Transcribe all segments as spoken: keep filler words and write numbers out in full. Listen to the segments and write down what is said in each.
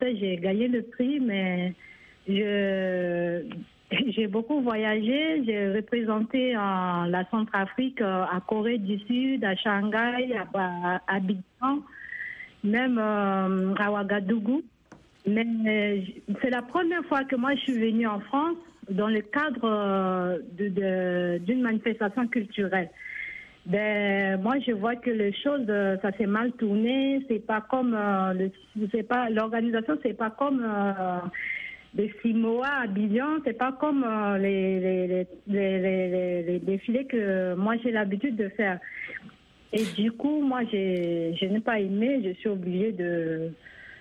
j'ai gagné le prix, mais je, j'ai beaucoup voyagé. J'ai représenté en la Centrafrique, à Corée du Sud, à Shanghai, à, à Abidjan, même euh, à Ouagadougou. Mais c'est la première fois que moi je suis venue en France dans le cadre de, de, d'une manifestation culturelle. Ben, moi, je vois que les choses, ça s'est mal tourné. C'est pas comme euh, le, c'est pas l'organisation, c'est pas comme euh, les Simoa à Abidjan, c'est pas comme euh, les, les, les, les, les, les défilés que moi j'ai l'habitude de faire. Et du coup, moi, j'ai, je n'ai pas aimé. Je suis obligée de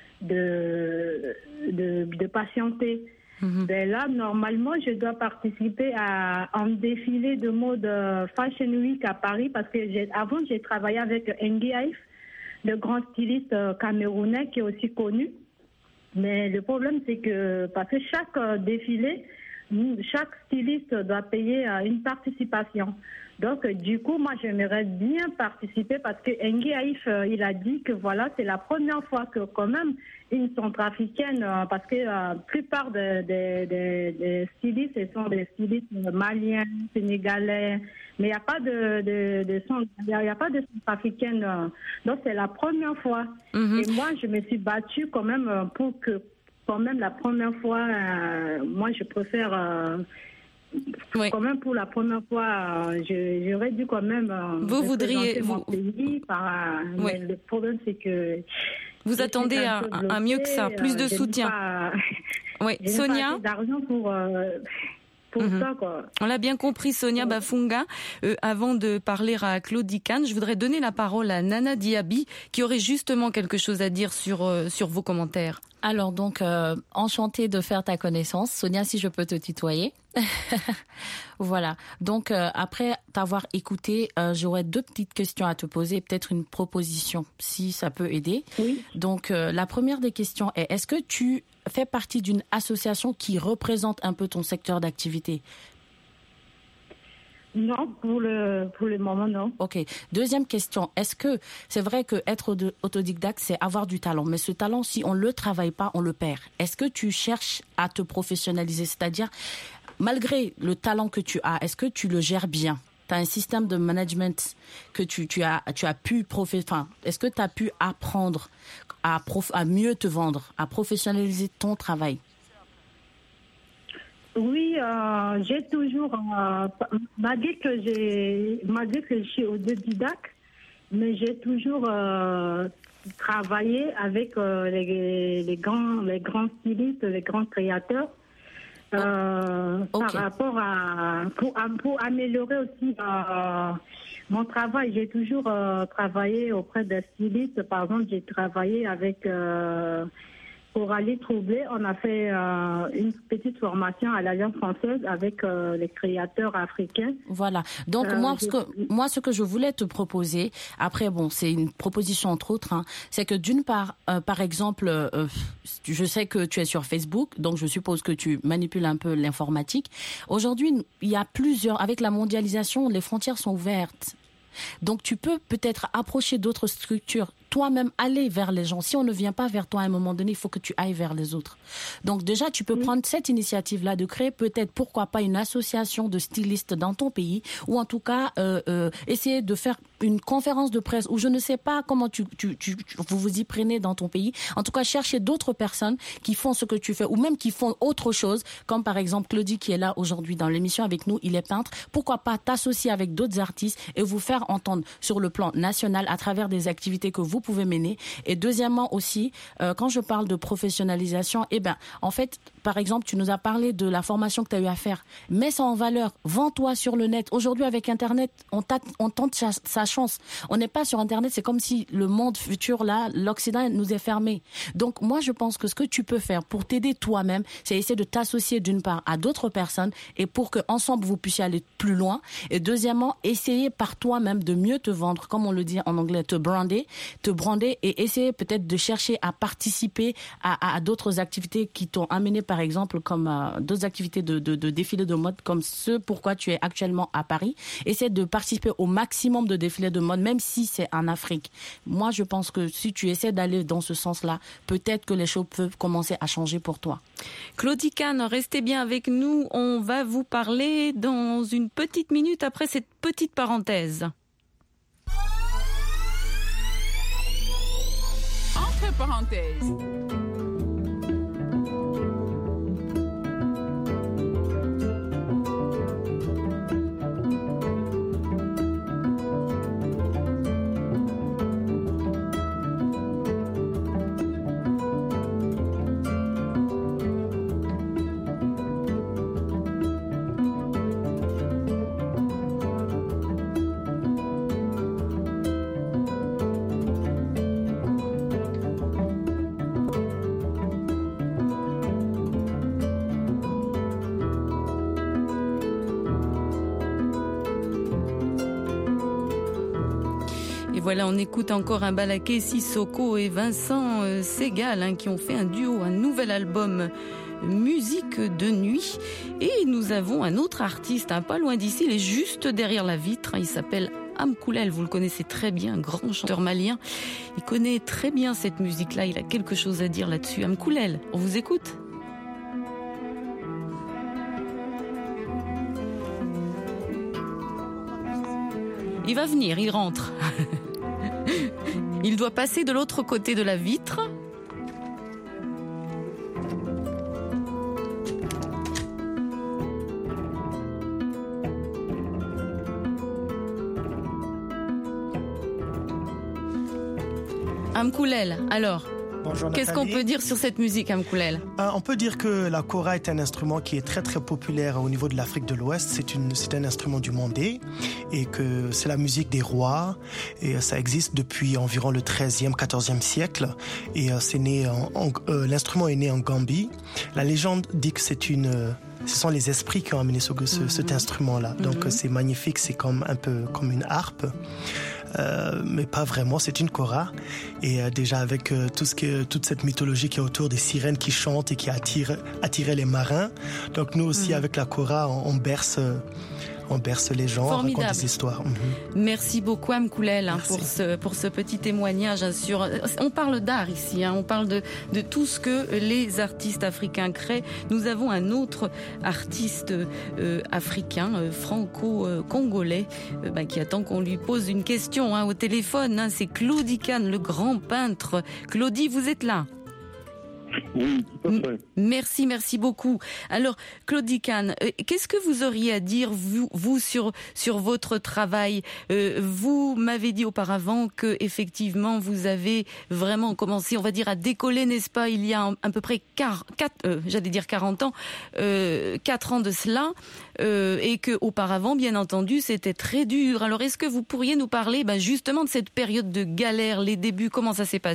de de, de patienter. Mm-hmm. Ben là, normalement, je dois participer à un défilé de mode Fashion Week à Paris parce que j'ai, avant, j'ai travaillé avec Engi Haïf, le grand styliste camerounais qui est aussi connu. Mais le problème, c'est que parce que chaque défilé, chaque styliste doit payer une participation. Donc, du coup, moi, j'aimerais bien participer parce que Engi Haïf, il a dit que voilà, c'est la première fois que quand même une centrafricaine, parce que la plupart des de, de, de stylistes, ce sont des stylistes maliens, sénégalais, mais il n'y a pas de, de, de, il y a pas de centrafricaine. Donc, c'est la première fois. Mm-hmm. Et moi, je me suis battue quand même pour que, quand même, la première fois, euh, moi, je préfère... Euh, Oui. Quand même pour la première fois, je, j'aurais dû quand même vous voudriez mon vous pays. Par, oui. Mais le problème, c'est que vous attendez un, un, un mieux que ça, plus de je soutien. Pas, oui, je Sonia. N'ai pas assez d'argent pour. Euh, Pour mm-hmm. ça, quoi. On l'a bien compris, Sonia Bafunga. Euh, avant de parler à Claude Dicane, je voudrais donner la parole à Nana Diaby, qui aurait justement quelque chose à dire sur euh, sur vos commentaires. Alors donc, euh, enchantée de faire ta connaissance, Sonia, si je peux te tutoyer. Voilà. Donc euh, après t'avoir écouté, euh, j'aurais deux petites questions à te poser, peut-être une proposition, si ça peut aider. Oui. Donc euh, la première des questions est: est-ce que tu fais partie d'une association qui représente un peu ton secteur d'activité? Non, pour le pour le moment, non. Ok. Deuxième question. Est-ce que c'est vrai que être autodidacte, c'est avoir du talent, mais ce talent, si on le travaille pas, on le perd. Est-ce que tu cherches à te professionnaliser, c'est-à-dire malgré le talent que tu as, est-ce que tu le gères bien? Tu as un système de management que tu tu as tu as pu prof... enfin, est-ce que tu as pu apprendre à prof... à mieux te vendre, à professionnaliser ton travail? Oui, euh, j'ai toujours, euh, malgré que j'ai, malgré que je suis autodidacte, mais j'ai toujours euh, travaillé avec euh, les, les grands, les grands stylistes, les grands créateurs, euh, okay. par rapport à, pour, pour améliorer aussi euh, mon travail. J'ai toujours euh, travaillé auprès des stylistes. Par exemple, j'ai travaillé avec euh, Coralie Troublé, on a fait euh, une petite formation à l'Alliance française avec euh, les créateurs africains. Voilà. Donc euh, moi, ce que moi, ce que je voulais te proposer, après bon, c'est une proposition entre autres, hein, c'est que d'une part, euh, par exemple, euh, je sais que tu es sur Facebook, donc je suppose que tu manipules un peu l'informatique. Aujourd'hui, il y a plusieurs, avec la mondialisation, les frontières sont ouvertes. Donc tu peux peut-être approcher d'autres structures, toi-même aller vers les gens. Si on ne vient pas vers toi à un moment donné, il faut que tu ailles vers les autres. Donc déjà, tu peux oui. prendre cette initiative-là de créer peut-être, pourquoi pas, une association de stylistes dans ton pays, ou en tout cas euh, euh, essayer de faire une conférence de presse, ou je ne sais pas comment tu, tu, tu, tu, vous vous y prenez dans ton pays. En tout cas, chercher d'autres personnes qui font ce que tu fais, ou même qui font autre chose, comme par exemple Claudie qui est là aujourd'hui dans l'émission avec nous, il est peintre. Pourquoi pas t'associer avec d'autres artistes et vous faire entendre sur le plan national à travers des activités que vous pouvez mener. Et deuxièmement aussi, euh, quand je parle de professionnalisation, eh ben, en fait, par exemple, tu nous as parlé de la formation que tu as eu à faire. Mets ça en valeur. Vends-toi sur le net. Aujourd'hui, avec Internet, on, on tente sa, sa chance. On n'est pas sur Internet. C'est comme si le monde futur, là, l'Occident nous est fermé. Donc, moi, je pense que ce que tu peux faire pour t'aider toi-même, c'est essayer de t'associer d'une part à d'autres personnes et pour que ensemble vous puissiez aller plus loin. Et deuxièmement, essayer par toi-même de mieux te vendre, comme on le dit en anglais, te brander, te brander et essayer peut-être de chercher à participer à, à, à d'autres activités qui t'ont amené, par exemple, comme euh, d'autres activités de, de, de défilés de mode, comme ce pourquoi tu es actuellement à Paris. Essaie de participer au maximum de défilés défilé de mode, même si c'est en Afrique. Moi, je pense que si tu essaies d'aller dans ce sens-là, peut-être que les choses peuvent commencer à changer pour toi. Claudie Kahn, restez bien avec nous. On va vous parler dans une petite minute après cette petite parenthèse. Entre parenthèses. Voilà, on écoute encore un Balaké Sissoko et Vincent euh, Segal hein, qui ont fait un duo, un nouvel album Musique de nuit. Et nous avons un autre artiste, hein, pas loin d'ici, il est juste derrière la vitre, hein, il s'appelle Amkoulel, vous le connaissez très bien, un grand chanteur malien. Il connaît très bien cette musique-là, il a quelque chose à dire là-dessus. Amkoulel, on vous écoute ? Il va venir, il rentre. Il doit passer de l'autre côté de la vitre. Amkoulel, alors, bonjour, qu'est-ce qu'on peut dire sur cette musique, Amkoulel ? euh, On peut dire que la kora est un instrument qui est très très populaire au niveau de l'Afrique de l'Ouest. C'est, une, c'est un instrument du mandé et que c'est la musique des rois. Et ça existe depuis environ le treizième, quatorzième siècle. Et euh, c'est né en, en, euh, l'instrument est né en Gambie. La légende dit que c'est une... Euh, ce sont les esprits qui ont amené ce, ce, cet instrument-là. Donc mm-hmm. c'est magnifique, c'est comme un peu comme une harpe. Euh, mais pas vraiment, c'est une kora. Et euh, déjà avec euh, tout ce que, toute cette mythologie qui est autour des sirènes qui chantent et qui attirent, attiraient les marins. Donc nous aussi, mmh. avec la kora, on, on berce... Euh, on berce les gens, on raconte des histoires. Mmh. Merci beaucoup Amkoulel hein, pour ce pour ce petit témoignage hein, sur. On parle d'art ici, hein, on parle de de tout ce que les artistes africains créent. Nous avons un autre artiste euh, africain, euh, franco-congolais, euh, bah, qui attend qu'on lui pose une question hein, au téléphone. Hein, c'est Claudie Kahn, le grand peintre. Claudie, vous êtes là? Oui, tout à fait. Merci, merci beaucoup. Alors, Claudie Kahn, euh, qu'est-ce que vous auriez à dire, vous, vous sur, sur votre travail ? euh, Vous m'avez dit auparavant que, effectivement, vous avez vraiment commencé, on va dire, à décoller, n'est-ce pas, il y a à peu près quatre, euh, j'allais dire quarante ans, euh, quatre ans de cela, euh, et que auparavant, bien entendu, c'était très dur. Alors, est-ce que vous pourriez nous parler ben, justement de cette période de galère, les débuts, comment ça s'est passé ?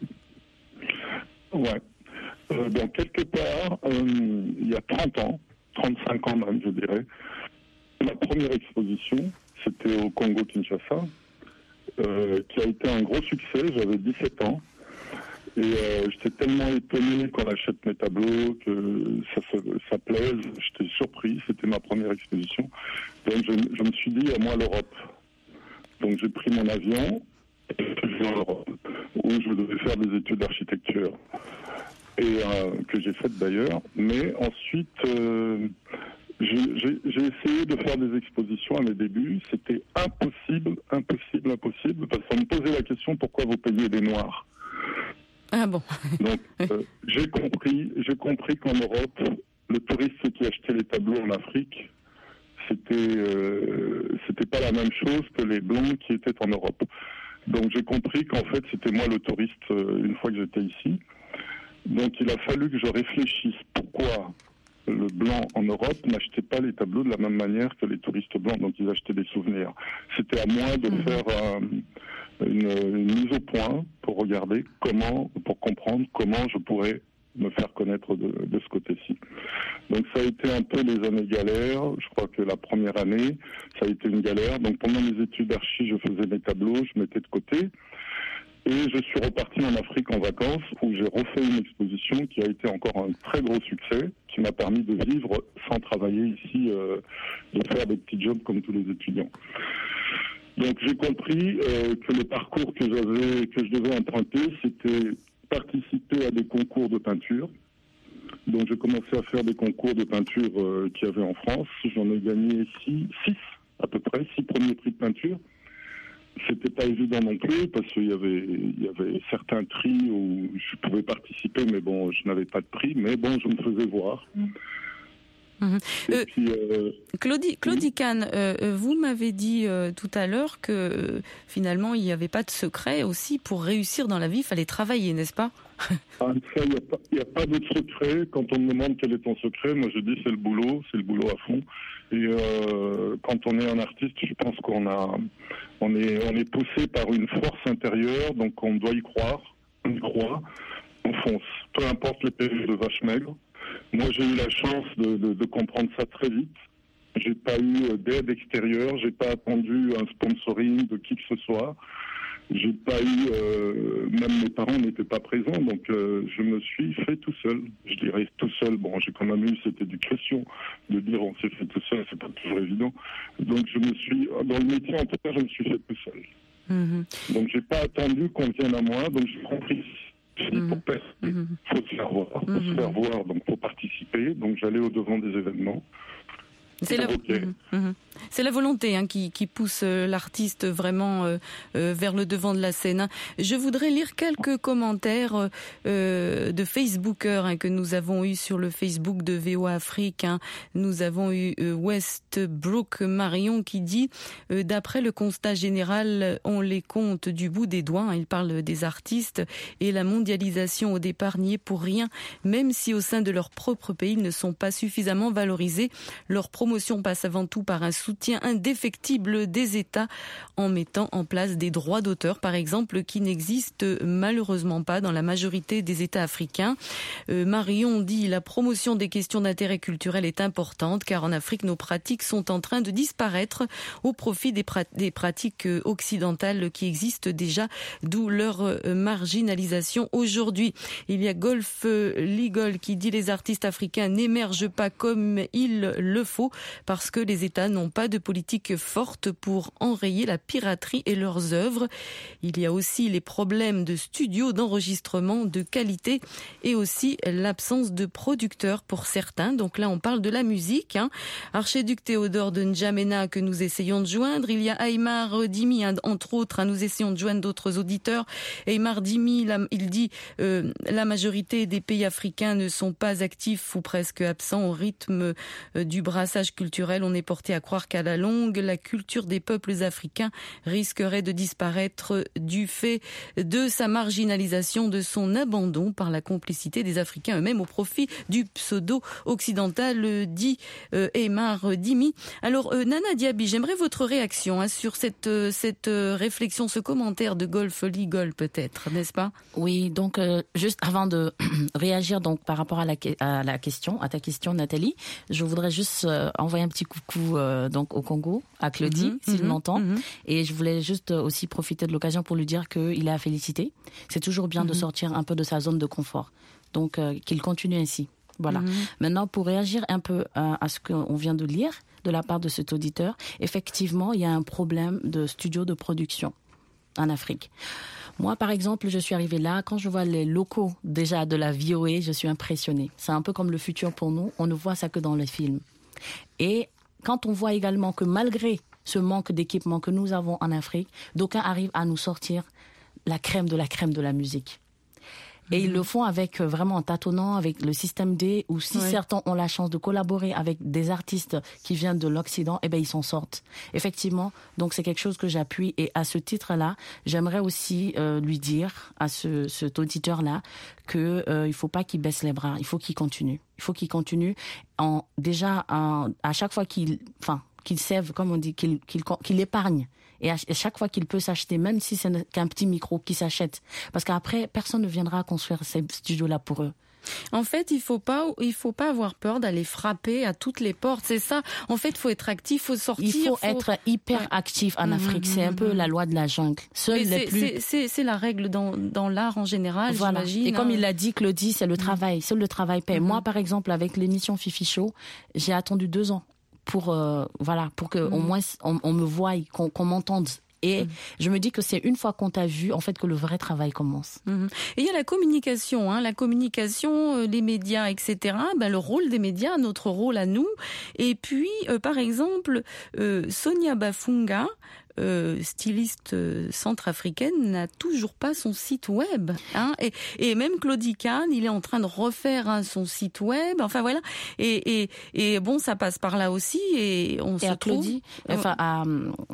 Ouais. Euh, donc, quelque part, euh, il y a trente ans, trente-cinq ans même, je dirais, ma première exposition, c'était au Congo-Kinshasa, euh, qui a été un gros succès. J'avais dix-sept ans. Et euh, j'étais tellement étonné qu'on achète mes tableaux, que ça, ça, ça plaise. J'étais surpris. C'était ma première exposition. Donc, je, je me suis dit, à moi, l'Europe. Donc, j'ai pris mon avion et je suis en Europe, où je devais faire des études d'architecture. Et euh, que j'ai faites d'ailleurs. Mais ensuite, euh, j'ai, j'ai, j'ai essayé de faire des expositions à mes débuts. C'était impossible, impossible, impossible, parce qu'on me posait la question, pourquoi vous payez des Noirs ? Ah bon. Donc, euh, j'ai compris, j'ai compris qu'en Europe, le touriste qui achetait les tableaux en Afrique, c'était, euh, c'était pas la même chose que les Blancs qui étaient en Europe. Donc, j'ai compris qu'en fait, c'était moi le touriste euh, une fois que j'étais ici. Donc il a fallu que je réfléchisse pourquoi le blanc en Europe n'achetait pas les tableaux de la même manière que les touristes blancs, donc ils achetaient des souvenirs. C'était à moi de mmh. faire euh, une, une mise au point pour regarder comment, pour comprendre comment je pourrais me faire connaître de, de ce côté-ci. Donc ça a été un peu les années galères. Je crois que la première année, ça a été une galère. Donc pendant mes études d'archi, je faisais mes tableaux, je mettais de côté. Et je suis reparti en Afrique en vacances où j'ai refait une exposition qui a été encore un très gros succès, qui m'a permis de vivre sans travailler ici, euh, de faire des petits jobs comme tous les étudiants. Donc j'ai compris euh, que le parcours que j'avais, que je devais emprunter, c'était participer à des concours de peinture. Donc j'ai commencé à faire des concours de peinture euh, qu'il y avait en France. J'en ai gagné six, six à peu près, six premiers prix de peinture. C'était pas évident non plus parce qu'il y avait, il y avait certains prix où je pouvais participer, mais bon, je n'avais pas de prix. Mais bon, je me faisais voir. Mmh. Mmh. Euh, puis, euh, Claudie, Claudie Kahn, euh, vous m'avez dit euh, tout à l'heure que euh, finalement il n'y avait pas de secret aussi pour réussir dans la vie, il fallait travailler, n'est-ce pas? Ah, ça, il n'y a, a pas de secret. Quand on me demande quel est ton secret, moi je dis c'est le boulot, c'est le boulot à fond. Et euh, quand on est un artiste, je pense qu'on a, on est, on est poussé par une force intérieure, donc on doit y croire, on y croit, on fonce. Peu importe les périodes de vache maigre. Moi j'ai eu la chance de, de, de comprendre ça très vite. J'ai pas eu d'aide extérieure, j'ai pas attendu un sponsoring de qui que ce soit. J'ai pas eu, euh, même mes parents n'étaient pas présents, donc euh, je me suis fait tout seul. Je dirais tout seul. Bon, j'ai quand même eu cette éducation de dire on s'est fait tout seul, c'est pas toujours évident. Donc je me suis, dans le métier en tout cas, je me suis fait tout seul. Mm-hmm. Donc j'ai pas attendu qu'on vienne à moi, donc j'ai compris. J'ai dit mm-hmm. pour percer, mm-hmm. faut se faire voir, faut mm-hmm. se faire voir, donc faut participer. Donc j'allais au devant des événements. C'est la, mmh, mmh. c'est la volonté hein, qui, qui pousse euh, l'artiste vraiment euh, euh, vers le devant de la scène. Hein. Je voudrais lire quelques commentaires euh, de Facebookers hein, que nous avons eu sur le Facebook de V O A Afrique. Hein. Nous avons eu euh, Westbrook Marion qui dit euh, d'après le constat général, on les compte du bout des doigts. Hein. Il parle des artistes et la mondialisation au départ n'y est pour rien, même si au sein de leur propre pays ils ne sont pas suffisamment valorisés. Leur promotion passe avant tout par un soutien indéfectible des États en mettant en place des droits d'auteur, par exemple, qui n'existent malheureusement pas dans la majorité des États africains. Euh, Marion dit la promotion des questions d'intérêt culturel est importante car en Afrique, nos pratiques sont en train de disparaître au profit des, prat- des pratiques occidentales qui existent déjà, d'où leur marginalisation aujourd'hui. Il y a Golf Legal qui dit les artistes africains n'émergent pas comme il le faut parce que les États n'ont pas de politique forte pour enrayer la piraterie et leurs œuvres. Il y a aussi les problèmes de studios, d'enregistrement, de qualité et aussi l'absence de producteurs pour certains. Donc là, on parle de la musique. Hein. Archiduc Théodore de N'Djamena que nous essayons de joindre. Il y a Aymar Dimi, hein, entre autres. Hein, nous essayons de joindre d'autres auditeurs. Aymar Dimi, la, il dit euh, la majorité des pays africains ne sont pas actifs ou presque absents au rythme euh, du brassage culturel. On est porté à croire qu'à la longue, la culture des peuples africains risquerait de disparaître du fait de sa marginalisation, de son abandon par la complicité des Africains eux-mêmes au profit du pseudo-occidental, dit euh, Aymar Dimi. Alors, euh, Nana Diaby, j'aimerais votre réaction hein, sur cette, euh, cette euh, réflexion, ce commentaire de Golf Legal peut-être, n'est-ce pas? Oui, donc euh, juste avant de réagir donc par rapport à la, à la question, à ta question Nathalie, je voudrais juste euh, envoyer un petit coucou euh, donc au Congo, à Claudie, mmh, s'il mmh, m'entend. Mmh. Et je voulais juste aussi profiter de l'occasion pour lui dire qu'il est à féliciter. C'est toujours bien mmh. de sortir un peu de sa zone de confort. Donc, euh, qu'il continue ainsi. Voilà. Mmh. Maintenant, pour réagir un peu à, à ce qu'on vient de lire de la part de cet auditeur, effectivement, il y a un problème de studio de production en Afrique. Moi, par exemple, je suis arrivée là, quand je vois les locaux déjà de la V O A, je suis impressionnée. C'est un peu comme le futur pour nous, on ne voit ça que dans les films. Et quand on voit également que malgré ce manque d'équipement que nous avons en Afrique, d'aucuns arrivent à nous sortir la crème de la crème de la musique. Et mmh. ils le font avec vraiment en tâtonnant avec le système D, où si ouais. certains ont la chance de collaborer avec des artistes qui viennent de l'Occident, eh ben ils s'en sortent. Effectivement, donc c'est quelque chose que j'appuie. Et à ce titre-là, j'aimerais aussi euh, lui dire à ce, cet auditeur-là que euh, il faut pas qu'il baisse les bras, il faut qu'il continue. Il faut qu'il continue en déjà en, à chaque fois qu'il, enfin qu'il sève, comme on dit, qu'il qu'il, qu'il épargne. Et à chaque fois qu'il peut s'acheter, même si c'est qu'un petit micro, qu'il s'achète. Parce qu'après, personne ne viendra construire ces studios-là pour eux. En fait, il faut pas, il faut pas avoir peur d'aller frapper à toutes les portes. C'est ça. En fait, il faut être actif, il faut sortir. Il faut, faut... être hyper actif en Afrique. Mmh, c'est un peu mmh. la loi de la jungle. Seuls les c'est, plus... c'est, c'est, c'est la règle dans, dans l'art en général, voilà. j'imagine. Et comme il l'a dit, Claudie, c'est le travail. Mmh. Seul le travail paie. Mmh. Moi, par exemple, avec l'émission Fifi Show, j'ai attendu deux ans pour, euh, voilà, pour que mmh. au moins on, on me voie, qu'on, qu'on m'entende Et mmh. je me dis que c'est une fois qu'on t'a vu, en fait, que le vrai travail commence. Mmh. Et il y a la communication, hein, la communication, euh, les médias, et cetera. Ben, le rôle des médias, notre rôle à nous. Et puis, euh, par exemple, euh, Sonia Bafunga, Euh, styliste euh, centrafricaine, n'a toujours pas son site web. Hein, et, et même Claudie Kahn, il est en train de refaire hein, son site web. Enfin voilà. Et, et, et bon, ça passe par là aussi. Et on et se à trouve... Claudie, enfin à,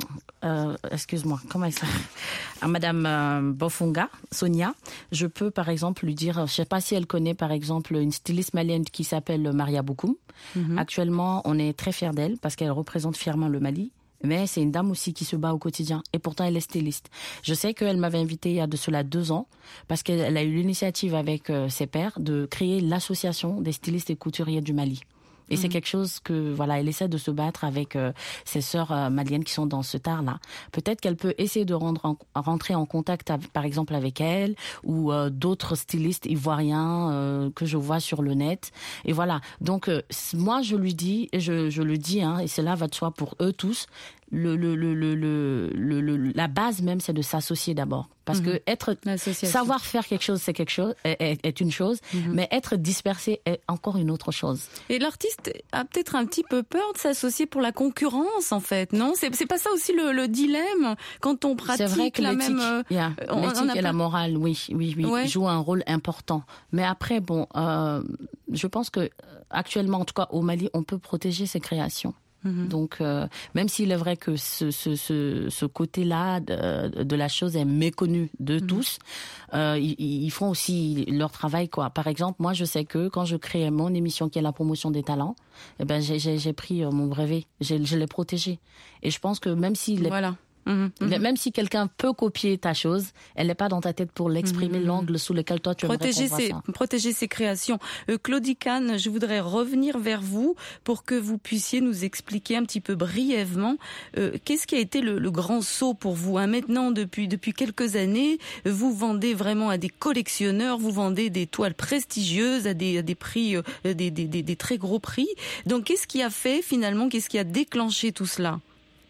euh, excuse-moi, comment elle s'appelle, à Madame euh, Bafunga, Sonia, je peux par exemple lui dire, je sais pas si elle connaît par exemple une styliste malienne qui s'appelle Maria Boukoum. Mm-hmm. Actuellement, on est très fiers d'elle parce qu'elle représente fièrement le Mali. Mais c'est une dame aussi qui se bat au quotidien. Et pourtant, elle est styliste. Je sais qu'elle m'avait invitée il y a de cela deux ans parce qu'elle a eu l'initiative avec euh, ses pairs de créer l'association des stylistes et couturiers du Mali. Et mmh. c'est quelque chose que, voilà, elle essaie de se battre avec euh, ses sœurs euh, maliennes qui sont dans ce art-là. Peut-être qu'elle peut essayer de rendre en, rentrer en contact, avec, par exemple, avec elle ou euh, d'autres stylistes ivoiriens euh, que je vois sur le net. Et voilà. Donc, euh, moi, je lui dis, et je, je le dis, hein, et cela va de soi pour eux tous, le, le, le, le, le, le, le, la base même, c'est de s'associer d'abord. Parce mmh. que être, savoir faire quelque chose, c'est quelque chose, est, est, est une chose, mmh. mais être dispersé est encore une autre chose. Et l'artiste a peut-être un petit peu peur de s'associer pour la concurrence, en fait, non? C'est, c'est pas ça aussi le, le dilemme quand on pratique c'est vrai que la l'éthique, même. Euh, yeah, on, l'éthique on a et la morale, oui, oui, oui, ouais. jouent un rôle important. Mais après, bon, euh, je pense que actuellement, en tout cas au Mali, on peut protéger ses créations. Mmh. Donc, euh, même s'il est vrai que ce, ce, ce, ce côté-là de, de la chose est méconnu de mmh. tous, euh, ils, ils font aussi leur travail, quoi. Par exemple, moi, je sais que quand je crée mon émission qui est la promotion des talents, eh ben, j'ai, j'ai, j'ai pris mon brevet, j'ai, je l'ai protégé. Et je pense que même s'il est... Voilà. Mmh, mmh. Même si quelqu'un peut copier ta chose, elle n'est pas dans ta tête pour l'exprimer, mmh. l'angle sous lequel toi tu aimerais protéger qu'on voit ses, ça. Protéger ses créations. Euh, Claudie Kahn, je voudrais revenir vers vous pour que vous puissiez nous expliquer un petit peu brièvement euh, qu'est-ce qui a été le, le grand saut pour vous. Hein, maintenant, depuis, depuis quelques années, vous vendez vraiment à des collectionneurs, vous vendez des toiles prestigieuses à des, à des prix, euh, des, des, des, des très gros prix. Donc, qu'est-ce qui a fait finalement, qu'est-ce qui a déclenché tout cela ?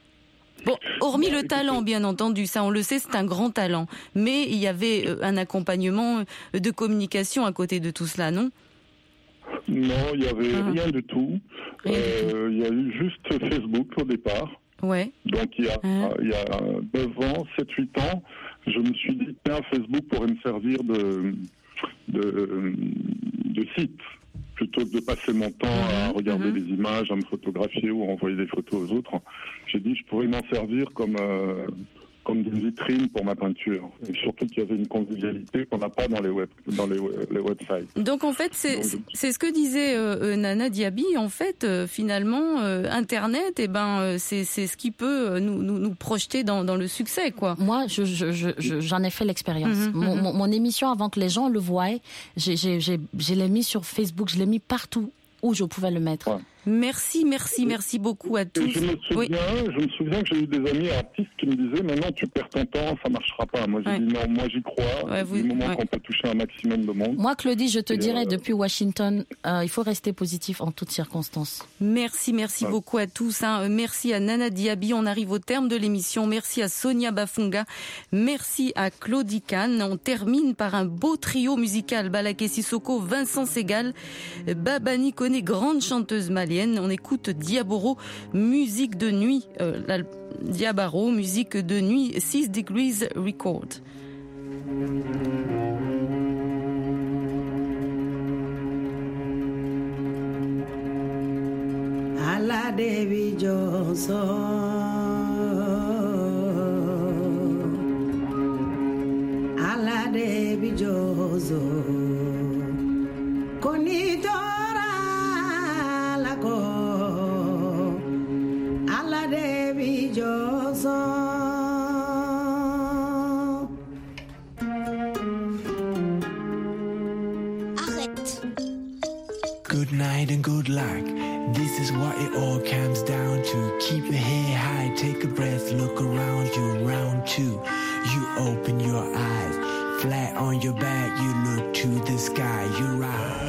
Bon, hormis le talent, bien entendu, ça on le sait, c'est un grand talent. Mais il y avait un accompagnement de communication à côté de tout cela, non ? Non, il n'y avait ah. rien du tout. Rien euh, du tout. Il y a eu juste Facebook au départ. Ouais. Donc il y a, ah. il y a neuf ans, sept huit ans, je me suis dit, tiens, Facebook pourrait me servir de, de, de site. Plutôt que de passer mon temps à regarder des mmh. images, à me photographier ou à envoyer des photos aux autres, j'ai dit que je pourrais m'en servir comme, euh, comme d'une vitrine pour ma peinture. Et surtout qu'il y avait une convivialité qu'on n'a pas dans les, web, dans les, les websites. Donc en fait, c'est, Donc, c'est ce que disait euh, Nana Diaby. En fait, euh, finalement, euh, Internet, eh ben, euh, c'est, c'est ce qui peut nous, nous, nous projeter dans, dans le succès, quoi. Moi, je, je, je, j'en ai fait l'expérience. Mmh, mon, mmh. mon, mon émission, avant que les gens le voient, j'ai, j'ai, j'ai, je l'ai mis sur Facebook, je l'ai mis partout où je pouvais le mettre. Ouais. Merci, merci, merci beaucoup à tous. Je me souviens, oui. je me souviens que j'ai eu des amis artistes qui me disaient, mais non, tu perds ton temps, ça marchera pas. Moi, j'ai ouais. dit non, moi j'y crois. Ouais, vous, du moment ouais. qu'on peut toucher un maximum de monde. Moi, Claudie, je te Et dirais euh... depuis Washington, euh, il faut rester positif en toutes circonstances. Merci, merci ouais. beaucoup à tous. Hein. Merci à Nana Diaby. On arrive au terme de l'émission. Merci à Sonia Bafunga. Merci à Claudie Kahn. On termine par un beau trio musical. Balaké Sissoko, Vincent Segal, Babani Koné, grande chanteuse malienne. On écoute Diaboro, musique de nuit, euh, la, Diabaro, musique de nuit, six degrees record. Ala Devi Johnson, Ala Devi Johnson, Konito. Arrête. Good night and good luck. This is what it all comes down to. Keep your head high, take a breath, look around you, round two. You open your eyes, flat on your back, you look to the sky, you rise.